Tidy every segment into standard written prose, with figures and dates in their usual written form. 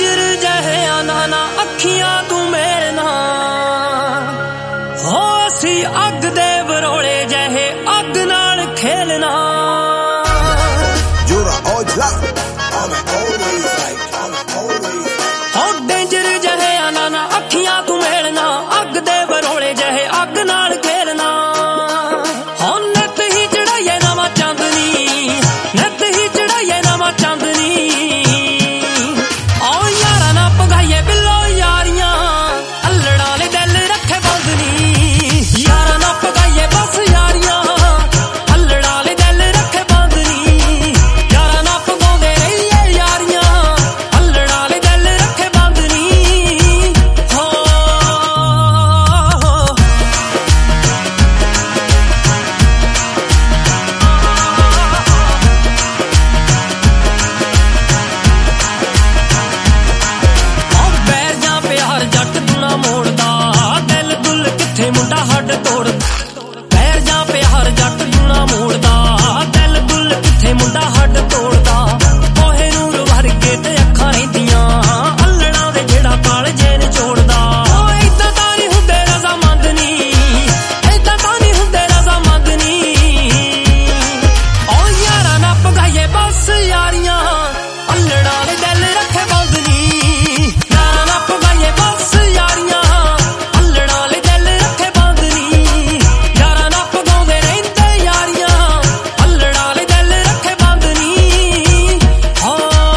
danger जहे नाना अखियां तू मेरे ना हो सी अग दे बरोले जहे अग नाल खेलना हो डेंजर जहे नाना अखियां तू मेरे ना अग दे बरोले जहे अग नाल खेलना हो नत ही चढ़ाइए नवा चांदनी नत ही चढ़ाइए नवा चांदनी ओ यारा ना पगाइए बिल्लो यारियां अल्लड़ा ले दिल रखे बंदनी यारा ना पगाइए बस यारियां अल्लड़ा ले दिल रखे बंदनी यारा ना पगाउंदे रहिए यारियां अल्लड़ा ले दिल रखे बंदनी हो बैर जा प्यार जट दूना मोड़दा दिल दुल किथे मुंडा हड तोड़ बैर जा प्यार जट दूना मोड़दा दिल दुल किथे मुंडा हड तोड़दा कोहे नूर वर्गे ते अखां रहिंदियां अल्लड़ा दे जेड़ा कालजे ने छोड़दा इदां तां नहीं हुंदे रज़ामंद नी इदां तां नहीं हुंदे रज़ामंद नी ओ यारा ना पगाइए बस यारियां अल्लड़ा दे दिल रखे बंदनी यारा ना पगाइए बस यारियां अल्लड़ा ले दिल रखे बंदनी यारा ना पगाउंदे रहिंदे यारियां अल्लड़ा ले दिल रखे बंदनी हो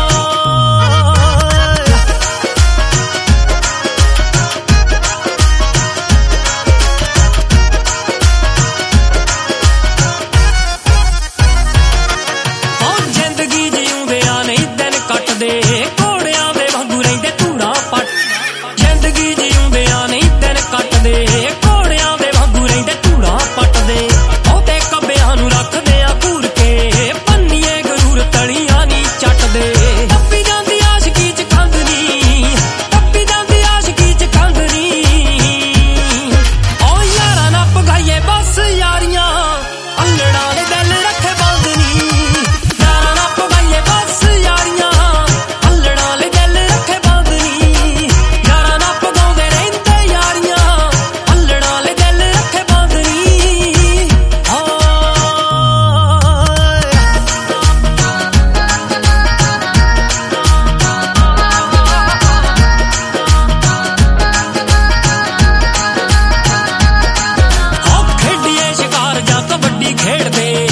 जिंदगी जीउंदियां नहीं दिन कटदे घोड़ियां दे वांगू रहिंदे धूड़ा पट जिंदगी जीउंदियां नहीं दिन कटदे घोड़ियां दे वांगू रहिंदे धूड़ा पटदे बहुते कब्बियां नूं रखदे आ घूर के भन्नीए गरूर तलियां नी चटदे टप्पी जांदी आशिकी च खंघ नी टप्पी जांदी आशिकी च खंघ नी ओ यारा ना पगाइए बस यारियां अल्लड़ा ले दिल रखे बंदनी यारा ना पगाइए बस यारियां अल्लड़ा ले दिल रखे बंदनी यारा ना पगाउंदे रहिंदे यारियां अल्लड़ा ले दिल रखे बंदनी हो खेडिए शिकार जां कबड्डी खेडदे